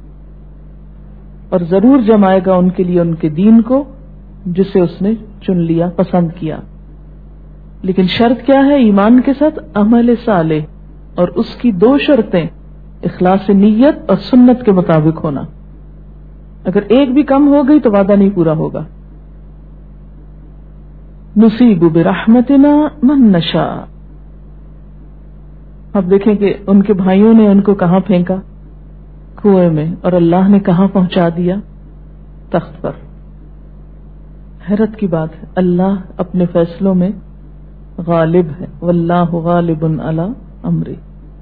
اور ضرور جمائے گا ان کے لیے ان کے دین کو جسے اس نے چن لیا، پسند کیا۔ لیکن شرط کیا ہے؟ ایمان کے ساتھ عمل صالح، اور اس کی دو شرطیں اخلاص نیت اور سنت کے مطابق ہونا۔ اگر ایک بھی کم ہو گئی تو وعدہ نہیں پورا ہوگا۔ نصیب برحمتنا من نشاء۔ اب دیکھیں کہ ان کے بھائیوں نے ان کو کہاں پھینکا؟ کنویں میں، اور اللہ نے کہاں پہنچا دیا؟ تخت پر۔ حیرت کی بات ہے، اللہ اپنے فیصلوں میں غالب ہے، واللہ غالب علی امری۔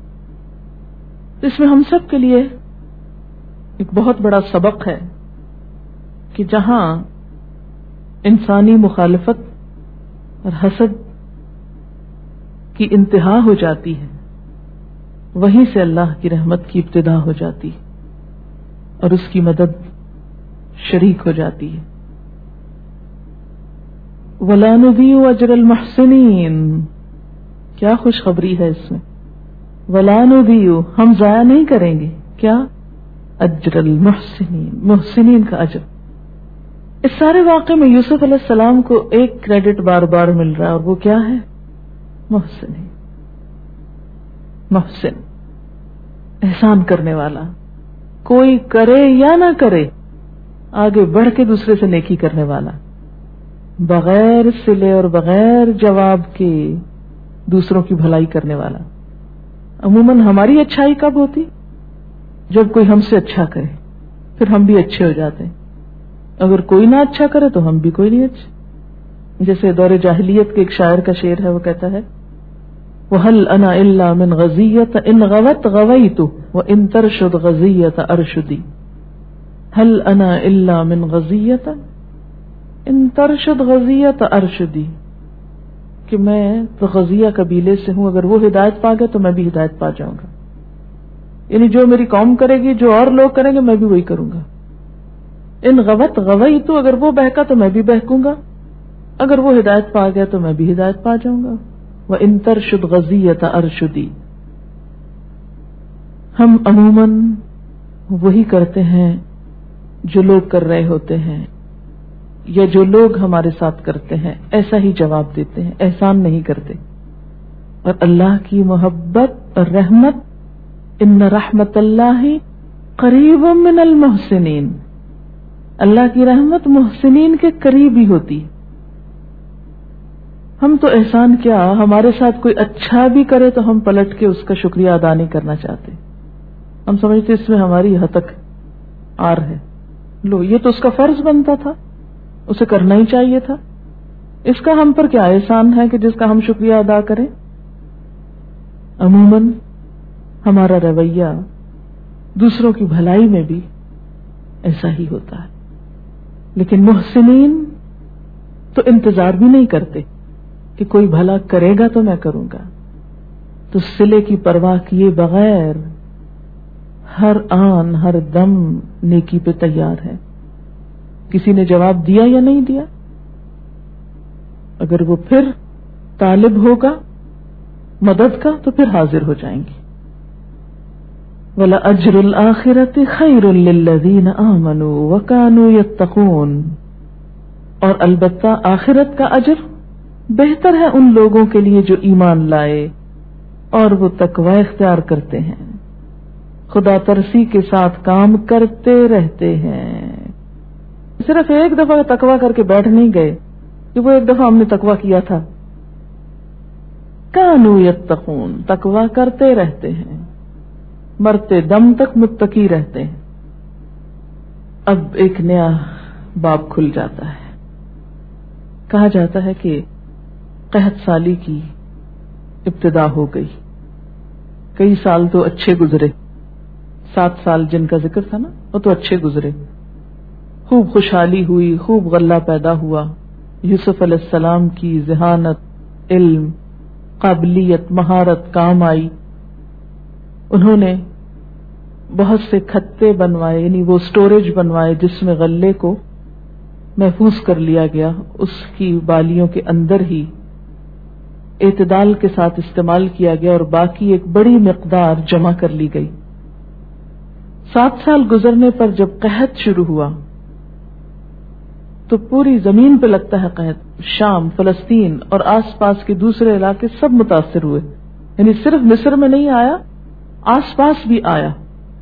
اس میں ہم سب کے لیے ایک بہت بڑا سبق ہے کہ جہاں انسانی مخالفت اور حسد کی انتہا ہو جاتی ہے، وہیں سے اللہ کی رحمت کی ابتدا ہو جاتی ہے اور اس کی مدد شریک ہو جاتی ہے۔ وَلَا نُضِيعُ أَجْرَ الْمُحْسِنِينَ، کیا خوشخبری ہے اس میں۔ وَلَا نُضِيعُ، ہم ضائع نہیں کریں گے کیا؟ اجر المحسنین، محسنین کا اجر۔ اس سارے واقعے میں یوسف علیہ السلام کو ایک کریڈٹ بار بار مل رہا ہے، اور وہ کیا ہے؟ محسنین، محسن، احسان کرنے والا۔ کوئی کرے یا نہ کرے، آگے بڑھ کے دوسرے سے نیکی کرنے والا، بغیر صلے اور بغیر جواب کے دوسروں کی بھلائی کرنے والا۔ عموماً ہماری اچھائی کب ہوتی؟ جب کوئی ہم سے اچھا کرے، پھر ہم بھی اچھے ہو جاتے ہیں۔ اگر کوئی نہ اچھا کرے تو ہم بھی کوئی نہیں اچھے۔ جیسے دور جاہلیت کے ایک شاعر کا شعر ہے، وہ کہتا ہے وَهَلْ أَنَا إِلَّا مِنْ غَزِيَّةَ إِنْ غَوَتْ غَوَيْتُ وَإِنْ تَرْشُدْ غَزِيَّةَ أَرْشُدِي۔ هَلْ أَنَا إِلَّا مِنْ غَزِيَّةَ إِنْ تَرْشُدْ غَزِيَّةَ أَرْشُدِي، کہ میں تو غزیہ قبیلے سے ہوں، اگر وہ ہدایت پا گئے تو میں بھی ہدایت پا جاؤں گا۔ یعنی جو میری قوم کرے گی، جو اور لوگ کریں گے، میں بھی وہی کروں گا۔ ان غوت غویت، اگر وہ بہکا تو میں بھی بہکوں گا، اگر وہ ہدایت پا گیا تو میں بھی ہدایت پا جاؤں گا۔ وَإِن تَرْشُدْ غَزِيَّةَ أَرْشُدِي۔ ہم عموماً وہی کرتے ہیں جو لوگ کر رہے ہوتے ہیں، یا جو لوگ ہمارے ساتھ کرتے ہیں ایسا ہی جواب دیتے ہیں، احسان نہیں کرتے۔ اور اللہ کی محبت اور رحمت، ان رحمت اللہ قریب من المحسنین، اللہ کی رحمت محسنین کے قریب ہی ہوتی۔ ہم تو احسان کیا، ہمارے ساتھ کوئی اچھا بھی کرے تو ہم پلٹ کے اس کا شکریہ ادا نہیں کرنا چاہتے۔ ہم سمجھتے اس میں ہماری حتک آر ہے، لو یہ تو اس کا فرض بنتا تھا، اسے کرنا ہی چاہیے تھا، اس کا ہم پر کیا احسان ہے کہ جس کا ہم شکریہ ادا کریں۔ عموماً ہمارا رویہ دوسروں کی بھلائی میں بھی ایسا ہی ہوتا ہے، لیکن محسنین تو انتظار بھی نہیں کرتے کہ کوئی بھلا کرے گا تو میں کروں گا، تو صلے کی پرواہ کیے بغیر ہر آن ہر دم نیکی پہ تیار ہے۔ کسی نے جواب دیا یا نہیں دیا، اگر وہ پھر طالب ہوگا مدد کا تو پھر حاضر ہو جائیں گے۔ وَلَأَجْرُ الْآخِرَةِ خَيْرٌ لِّلَّذِينَ آمَنُوا وَكَانُوا يَتَّقُونَ، اور البتہ آخرت کا اجر بہتر ہے ان لوگوں کے لیے جو ایمان لائے اور وہ تقوی اختیار کرتے ہیں، خدا ترسی کے ساتھ کام کرتے رہتے ہیں۔ صرف ایک دفعہ تقوی کر کے بیٹھ نہیں گئے کہ وہ ایک دفعہ ہم نے تقوی کیا تھا۔ کانوا یتقون، تقوی کرتے رہتے ہیں، مرتے دم تک متقی رہتے ہیں۔ اب ایک نیا باب کھل جاتا ہے۔ کہا جاتا ہے کہ قحط سالی کی ابتدا ہو گئی، کئی سال تو اچھے گزرے، 7 سال جن کا ذکر تھا نا، وہ تو اچھے گزرے، خوب خوشحالی ہوئی، خوب غلہ پیدا ہوا، یوسف علیہ السلام کی ذہانت، علم، قابلیت، مہارت کام آئی۔ انہوں نے بہت سے کھتے بنوائے، یعنی وہ سٹوریج بنوائے جس میں غلے کو محفوظ کر لیا گیا، اس کی بالیوں کے اندر ہی اعتدال کے ساتھ استعمال کیا گیا اور باقی ایک بڑی مقدار جمع کر لی گئی۔ 7 سال گزرنے پر جب قحط شروع ہوا تو پوری زمین پہ لگتا ہے قحط، شام، فلسطین اور آس پاس کے دوسرے علاقے سب متاثر ہوئے، یعنی صرف مصر میں نہیں آیا، آس پاس بھی آیا۔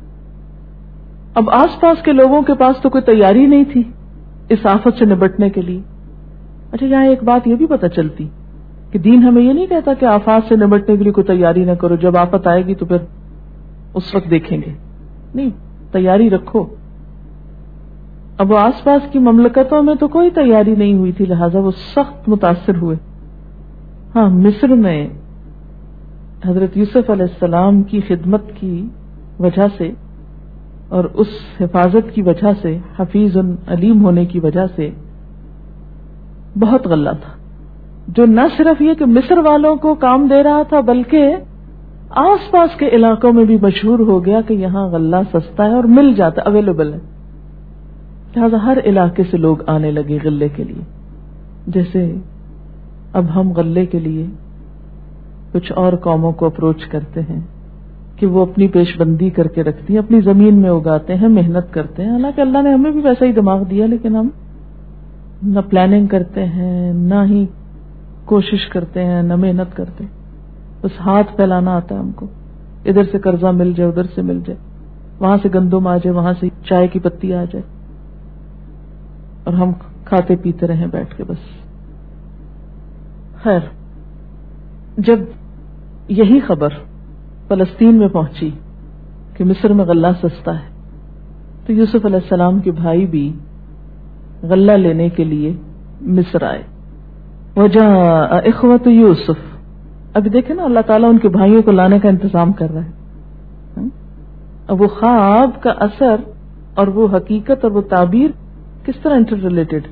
اب آس پاس کے لوگوں کے پاس تو کوئی تیاری نہیں تھی اس آفت سے نبٹنے کے لیے۔ اچھا، یہاں ایک بات یہ بھی پتہ چلتی کہ دین ہمیں یہ نہیں کہتا کہ آفات سے نمٹنے کے لیے کوئی تیاری نہ کرو، جب آفت آئے گی تو پھر اس وقت دیکھیں گے، نہیں، تیاری رکھو۔ اب وہ آس پاس کی مملکتوں میں تو کوئی تیاری نہیں ہوئی تھی، لہذا وہ سخت متاثر ہوئے۔ ہاں، مصر میں حضرت یوسف علیہ السلام کی خدمت کی وجہ سے اور اس حفاظت کی وجہ سے، حفیظ علیم ہونے کی وجہ سے بہت غلہ تھا، جو نہ صرف یہ کہ مصر والوں کو کام دے رہا تھا بلکہ آس پاس کے علاقوں میں بھی مشہور ہو گیا کہ یہاں غلہ سستا ہے اور مل جاتا، اویلیبل ہے، لہذا ہر علاقے سے لوگ آنے لگے غلے کے لیے۔ جیسے اب ہم غلے کے لیے کچھ اور قوموں کو اپروچ کرتے ہیں کہ وہ اپنی پیش بندی کر کے رکھتی ہیں، اپنی زمین میں اگاتے ہیں، محنت کرتے ہیں، حالانکہ اللہ نے ہمیں بھی ویسا ہی دماغ دیا، لیکن ہم نہ پلاننگ کرتے ہیں، نہ ہی کوشش کرتے ہیں، نہ محنت کرتے ہیں، بس ہاتھ پھیلانا آتا ہے ہم کو، ادھر سے قرضہ مل جائے، ادھر سے مل جائے، وہاں سے گندم آ جائے، وہاں سے چائے کی پتی آ جائے، اور ہم کھاتے پیتے رہیں بیٹھ کے بس۔ خیر، جب یہی خبر فلسطین میں پہنچی کہ مصر میں غلہ سستا ہے تو یوسف علیہ السلام کے بھائی بھی غلہ لینے کے لیے مصر آئے۔ وجاء اخوۃ یوسف، ابھی دیکھیں نا اللہ تعالیٰ ان کے بھائیوں کو لانے کا انتظام کر رہا ہے۔ اب وہ خواب کا اثر اور وہ حقیقت اور وہ تعبیر کس طرح انٹر ریلیٹڈ۔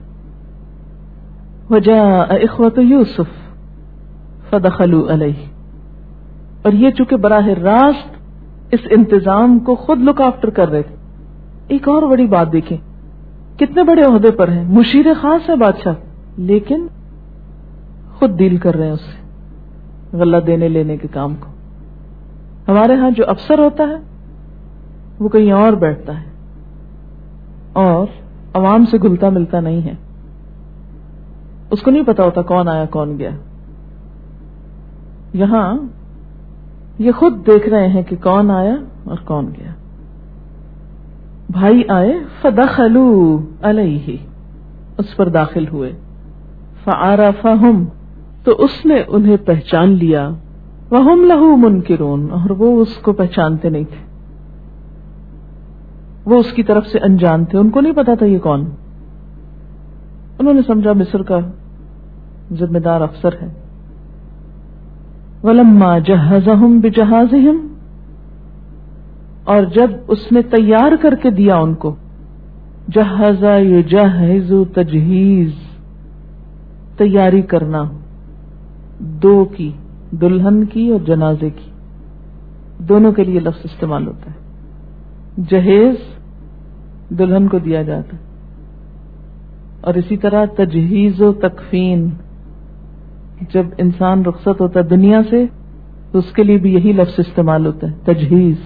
وجاء اخوۃ یوسف فدخلوا علیہ، اور یہ چونکہ براہ راست اس انتظام کو خود لک آفٹر کر رہے تھے۔ ایک اور بڑی بات دیکھیں، کتنے بڑے عہدے پر ہیں، مشیر خاص ہے بادشاہ، لیکن خود ڈیل کر رہے ہیں اس سے غلہ دینے لینے کے کام کو۔ ہمارے ہاں جو افسر ہوتا ہے وہ کہیں اور بیٹھتا ہے اور عوام سے گھلتا ملتا نہیں ہے، اس کو نہیں پتا ہوتا کون آیا کون گیا۔ یہاں یہ خود دیکھ رہے ہیں کہ کون آیا اور کون گیا۔ بھائی آئے، فدخلوا علیہ، اس پر داخل ہوئے، فعرفہم، تو اس نے انہیں پہچان لیا، وہم لہ منکرون، اور وہ اس کو پہچانتے نہیں تھے، وہ اس کی طرف سے انجان تھے، ان کو نہیں پتا تھا یہ کون۔ انہوں نے سمجھا مصر کا ذمہ دار افسر ہے۔ وَلَمَّا جَهَّزَهُمْ بِجَهَازِهِمْ، اور جب اس نے تیار کر کے دیا ان کو، جہزا یجہز تجہیز، تیاری کرنا، دو کی، دلہن کی اور جنازے کی، دونوں کے لیے لفظ استعمال ہوتا ہے۔ جہیز دلہن کو دیا جاتا ہے، اور اسی طرح تجہیز و تکفین، جب انسان رخصت ہوتا ہے دنیا سے تو اس کے لیے بھی یہی لفظ استعمال ہوتا ہے، تجہیز۔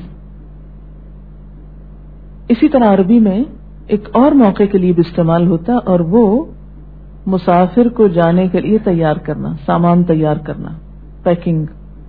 اسی طرح عربی میں ایک اور موقع کے لیے بھی استعمال ہوتا ہے، اور وہ مسافر کو جانے کے لیے تیار کرنا، سامان تیار کرنا، پیکنگ،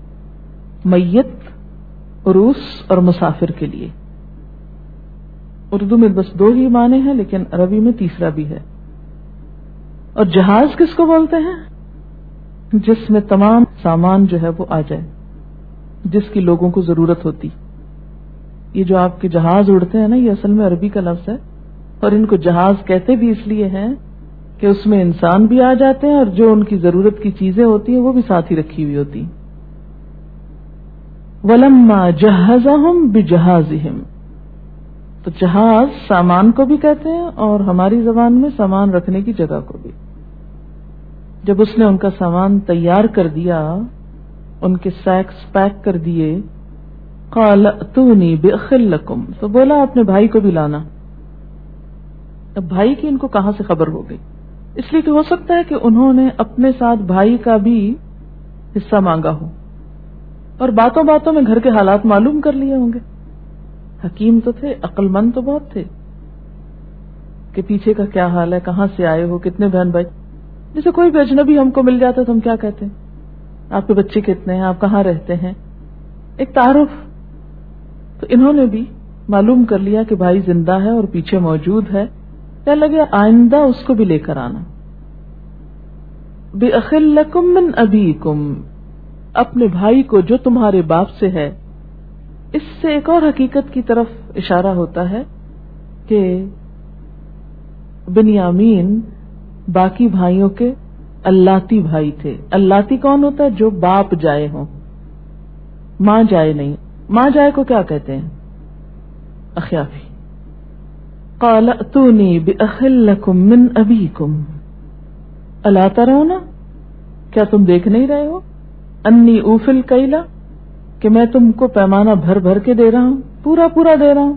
میت، عروس اور مسافر کے لیے۔ اردو میں بس 2 ہی معنی ہیں، لیکن عربی میں تیسرا بھی ہے۔ اور جہاز کس کو بولتے ہیں؟ جس میں تمام سامان جو ہے وہ آ جائے، جس کی لوگوں کو ضرورت ہوتی۔ یہ جو آپ کے جہاز اڑتے ہیں نا، یہ اصل میں عربی کا لفظ ہے، اور ان کو جہاز کہتے بھی اس لیے ہیں کہ اس میں انسان بھی آ جاتے ہیں اور جو ان کی ضرورت کی چیزیں ہوتی ہیں وہ بھی ساتھ ہی رکھی ہوئی ہوتی۔ وَلَمَّا جَهَّزَهُمْ بِجَهَازِهِمْ، تو جہاز سامان کو بھی کہتے ہیں اور ہماری زبان میں سامان رکھنے کی جگہ کو بھی۔ جب اس نے ان کا سامان تیار کر دیا، ان کے سیکس پیک کر دیے، قال اتونی باخ لکم، تو بولا اپنے بھائی کو بھی لانا۔ اب بھائی کی ان کو کہاں سے خبر ہو گئی؟ اس لیے کہ ہو سکتا ہے کہ انہوں نے اپنے ساتھ بھائی کا بھی حصہ مانگا ہو اور باتوں باتوں میں گھر کے حالات معلوم کر لیے ہوں گے. حکیم تو تھے, عقل مند تو بہت تھے کہ پیچھے کا کیا حال ہے, کہاں سے آئے ہو, کتنے بہن بھائی. جیسے کوئی بھی اجنبی ہم کو مل جاتا تو ہم کیا کہتے ہیں, آپ کے بچے کتنے ہیں, آپ کہاں رہتے ہیں, ایک تعارف. تو انہوں نے بھی معلوم کر لیا کہ بھائی زندہ ہے اور پیچھے موجود ہے. کیا لگے آئندہ اس کو بھی لے کر آنا. بِأَخٍ لَكُم مِّنْ أَبِيكُمْ, اپنے بھائی کو جو تمہارے باپ سے ہے. اس سے ایک اور حقیقت کی طرف اشارہ ہوتا ہے کہ بنیامین باقی بھائیوں کے اللاتی بھائی تھے. اللاتی کون ہوتا ہے؟ جو باپ جائے ہوں, ماں جائے نہیں. ماں جائے کو کیا کہتے ہیں؟ اخیافی. قال ائتونی بأخ لکم من ابیکم الا ترون, کیا تم دیکھ نہیں رہے ہو, انی اوفی الکیل, کہ میں تم کو پیمانہ بھر بھر کے دے رہا ہوں, پورا پورا دے رہا ہوں.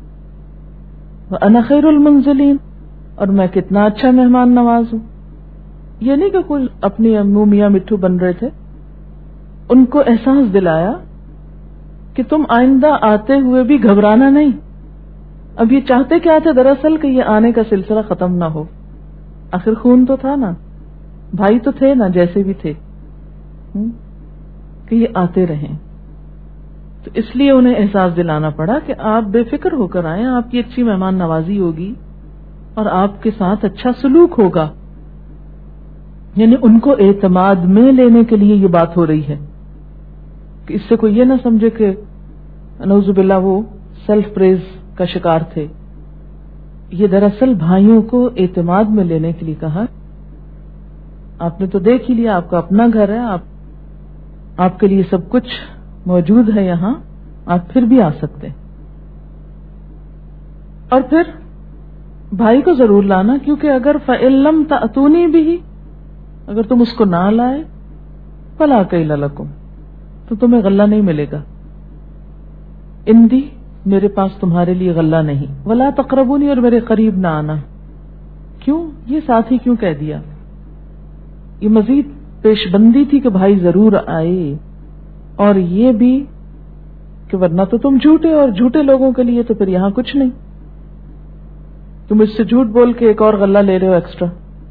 وانا خیر المنزلین, اور میں کتنا اچھا مہمان نواز ہوں. یہ نہیں کہ کوئی اپنی امو میاں مٹھو بن رہے تھے, ان کو احساس دلایا کہ تم آئندہ آتے ہوئے بھی گھبرانا نہیں. اب یہ چاہتے کیا تھے دراصل کہ یہ آنے کا سلسلہ ختم نہ ہو. آخر خون تو تھا نا, بھائی تو تھے نا جیسے بھی تھے, کہ یہ آتے رہیں. تو اس لیے انہیں احساس دلانا پڑا کہ آپ بے فکر ہو کر آئیں, آپ کی اچھی مہمان نوازی ہوگی اور آپ کے ساتھ اچھا سلوک ہوگا. یعنی ان کو اعتماد میں لینے کے لیے یہ بات ہو رہی ہے کہ اس سے کوئی یہ نہ سمجھے کہ نعوذ باللہ وہ سیلف پریز کا شکار تھے. یہ دراصل بھائیوں کو اعتماد میں لینے کے لیے کہا. آپ نے تو دیکھ ہی لیا, آپ کا اپنا گھر ہے, آپ کے لیے سب کچھ موجود ہے یہاں, آپ پھر بھی آ سکتے. اور پھر بھائی کو ضرور لانا, کیونکہ اگر فَإِن لَّمْ تَأْتُونِي بِهِ, اگر تم اس کو نہ لائے, فَلَا كَيْلَ لَكُمْ, تو تمہیں غلہ نہیں ملے گا. اندی, میرے پاس تمہارے لیے غلہ نہیں. وَلَا تَقْرَبُونِي, اور میرے قریب نہ آنا. کیوں یہ ساتھ ہی کیوں کہہ دیا؟ یہ مزید پیش بندی تھی کہ بھائی ضرور آئے, اور یہ بھی کہ ورنہ تو تم جھوٹے, اور جھوٹے لوگوں کے لیے تو پھر یہاں کچھ نہیں. تم اس سے جھوٹ بول کے ایک اور غلہ لے رہے ہو ایکسٹرا,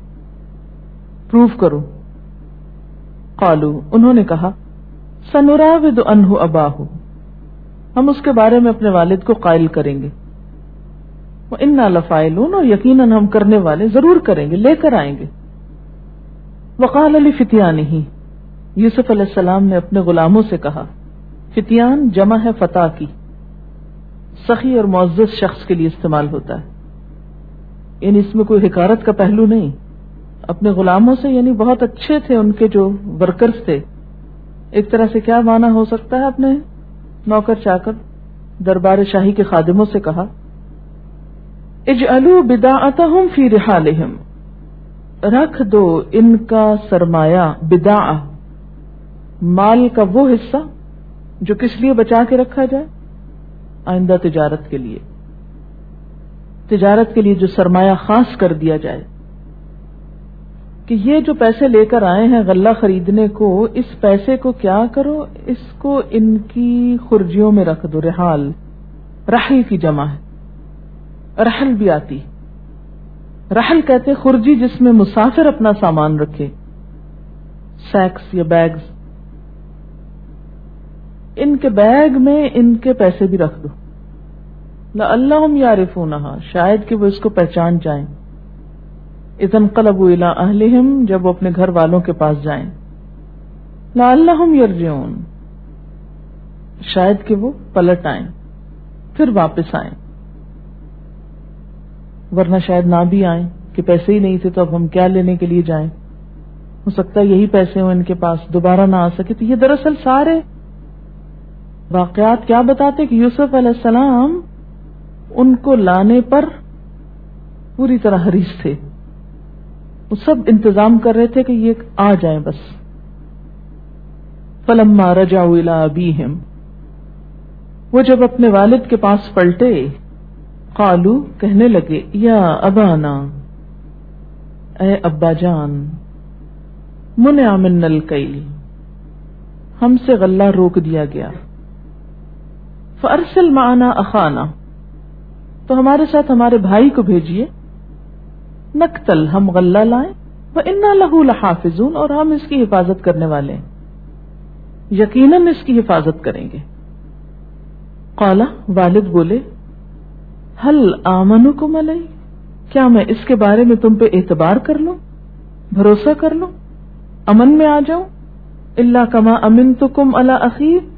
پروف کرو. قالو, انہوں نے کہا, سنراود عنہ اباہ, ہم اس کے بارے میں اپنے والد کو قائل کریں گے. وَإِنَّا لَفَاعِلُونَ, اور یقیناً ہم کرنے والے, ضرور کریں گے, لے کر آئیں گے. وَقَالَ لِفِتْيَانِهِ, یوسف علیہ السلام نے اپنے غلاموں سے کہا. فتیان جمع ہے فتح کی, سخی اور معزز شخص کے لیے استعمال ہوتا ہے. یعنی اس میں کوئی حقارت کا پہلو نہیں. اپنے غلاموں سے یعنی بہت اچھے تھے ان کے جو ورکرز تھے. ایک طرح سے کیا معنی ہو سکتا ہے, اپنے نوکر چاکر دربار شاہی کے خادموں سے کہا. اجعلوا بضاعتهم فی رحالہم, رکھ دو ان کا سرمایہ, بضاعہ مال کا وہ حصہ جو کس لیے بچا کے رکھا جائے, آئندہ تجارت کے لیے. تجارت کے لیے جو سرمایہ خاص کر دیا جائے کہ یہ جو پیسے لے کر آئے ہیں غلہ خریدنے کو, اس پیسے کو کیا کرو, اس کو ان کی خرجیوں میں رکھ دو. رحال رحل کی جمع ہے, رحل بھی آتی. رحل کہتے خرجی جس میں مسافر اپنا سامان رکھے, سیکس یا بیگز. ان کے بیگ میں ان کے پیسے بھی رکھ دو. لعلہم یعرفونہا, شاید کہ وہ اس کو پہچان جائیں. اذا انقلبوا الی اہلہم, جب وہ اپنے گھر والوں کے پاس جائیں. لعلہم یرجعون, شاید کہ وہ پلٹ آئیں, پھر واپس آئیں. ورنہ شاید نہ بھی آئیں کہ پیسے ہی نہیں تھے تو اب ہم کیا لینے کے لیے جائیں. ہو سکتا ہے یہی پیسے ہوں ان کے پاس, دوبارہ نہ آ سکے. تو یہ دراصل سارے واقعات کیا بتاتے کہ یوسف علیہ السلام ان کو لانے پر پوری طرح حریص تھے. وہ سب انتظام کر رہے تھے کہ یہ آ جائیں بس. فلما رجعوا الى ابیہم, وہ جب اپنے والد کے پاس پلٹے, قالو کہنے لگے, یا ابانا, اے ابا جان, منع منا الکیل, ہم سے غلہ روک دیا گیا. فارسل معنا اخانا، تو ہمارے ساتھ ہمارے بھائی کو بھیجیے. نقتل، ہم غلہ لائیں. وَإِنَّا لَهُ لَحَافِظُونَ، اور ہم اس کی حفاظت کرنے والے ہیں، یقیناً اس کی حفاظت کریں گے. قال، والد بولے، هل آمنکم علیہ، کیا میں اس کے بارے میں تم پہ اعتبار کر لوں، بھروسہ کر لوں، امن میں آ جاؤں. الا کما امنتکم علی اخی،